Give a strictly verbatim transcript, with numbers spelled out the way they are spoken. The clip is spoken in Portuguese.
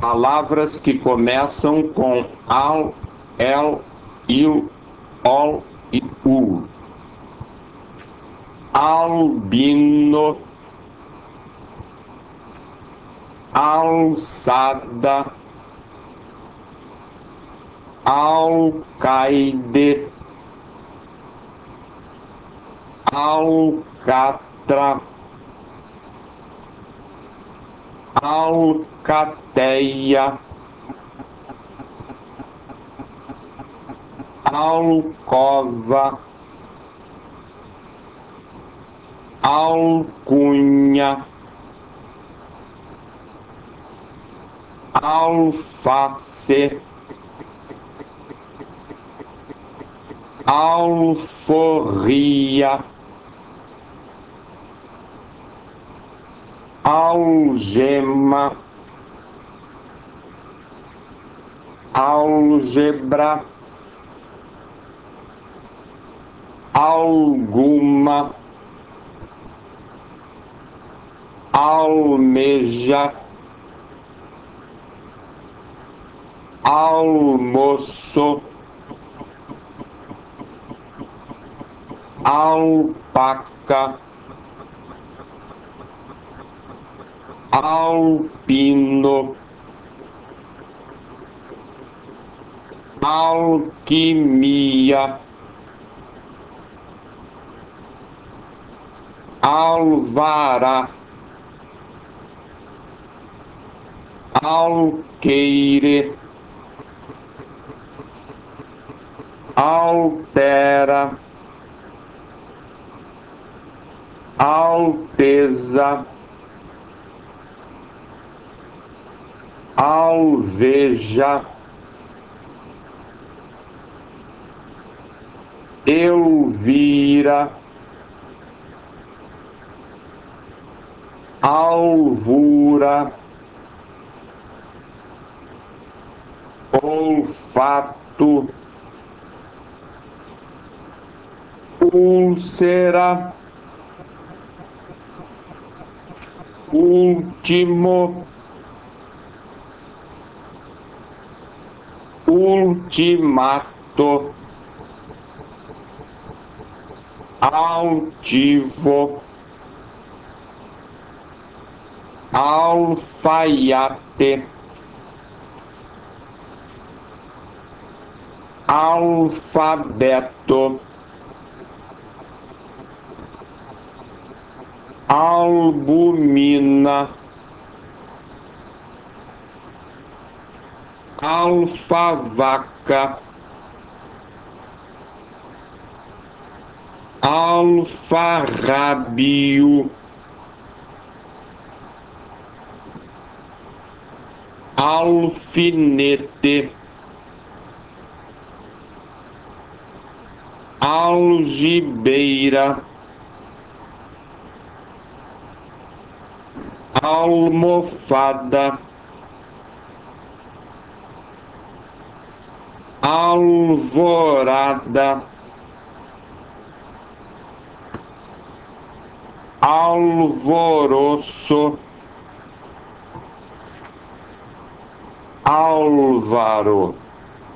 Palavras que começam com al, el, il, ol e u. Albino, alçada, alcaide, alcatra, alcateia, alcova, alcunha, alface, alforria, algema, álgebra, alguma, almeja, almoço, alpaca, alpino, alquimia, alvará, alqueire, altera, alteza, alveja, Elvira, alvura, olfato, úlcera, último, ultimato, altivo, alfaiate, alfabeto, albumina, alfavaca, alfarrábio, alfinete, algibeira, almofada, alvorada, alvoroço, Álvaro.